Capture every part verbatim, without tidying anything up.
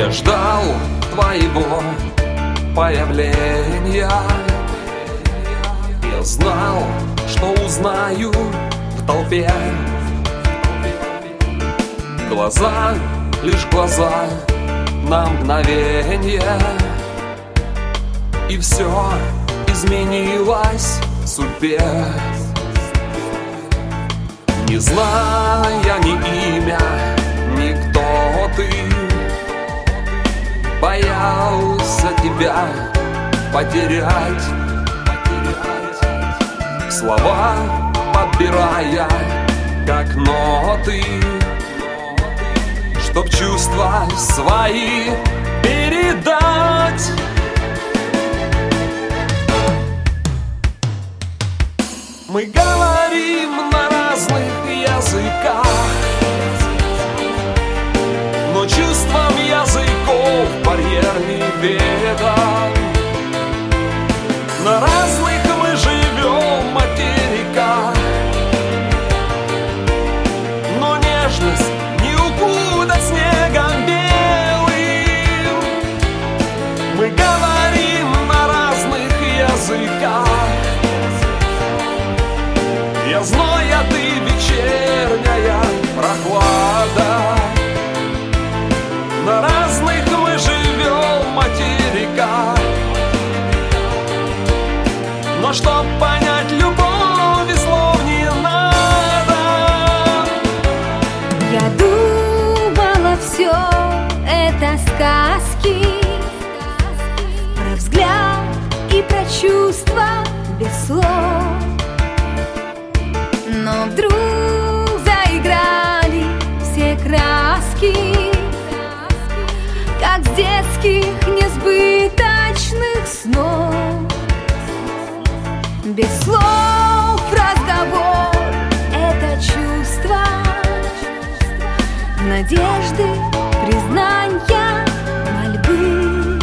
Я ждал твоего появления. Я знал, что узнаю в толпе. Глаза, лишь глаза на мгновение, и все изменилось в судьбе. Не зная ни имя, ни кто ты, боялся тебя потерять. Слова подбирая, как ноты, чтоб чувства свои передать. Мы говорим на разных языках, но чувствам языков барьер не виден. На разных мы живем материках, но нежность не укутать снегом белым. Мы говорим на разных языках. Я зной, а ты вечерняя прохлада. На разных мы живем материках, но чтоб понять любовь, и слов не надо. Я думала, все это сказки, про взгляд и про чувства без слов. Но вдруг заиграли все краски, как с детских несбыточных снов. Без слов разговор — это чувство, надежды, признания, мольбы.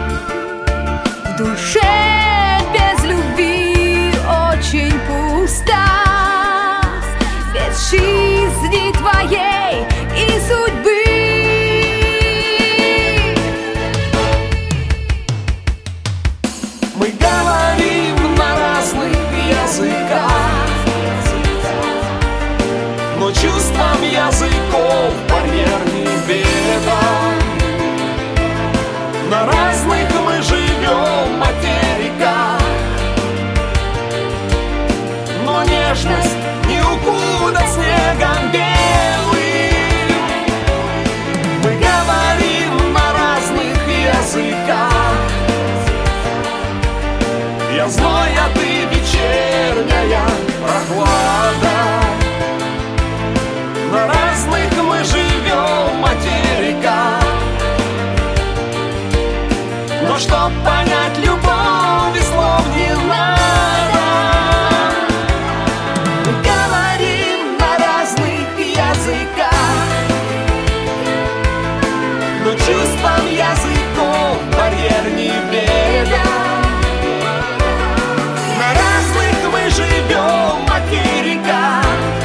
В душе без любви очень пусто, без жизни твоей и судьбы. Мы говорим на разных языках, но чувствам языков барьер не виден. На разных мы живем материках, но нежность не укутать снегом белым. Мы говорим на разных языках. Я зной, а ты вечерняя прохлада. На разных мы живем материках, но чтоб понять любовь, и слов не надо. Мы говорим на разных языках, но чувствам языков барьер не виден. Живем материка,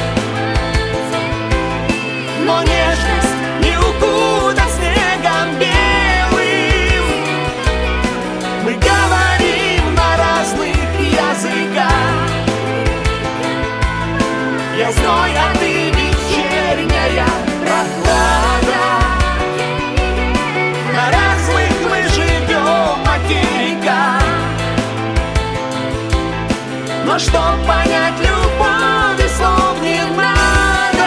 но нежность не укутать снегом белым. Мы говорим на разных языках. Я зной, а ты вечерняя прохлада. На разных мы живем материка, но чтоб понять любовь, и слов не надо.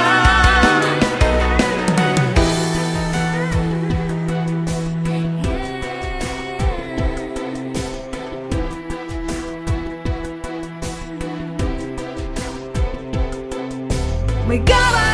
Мы говорим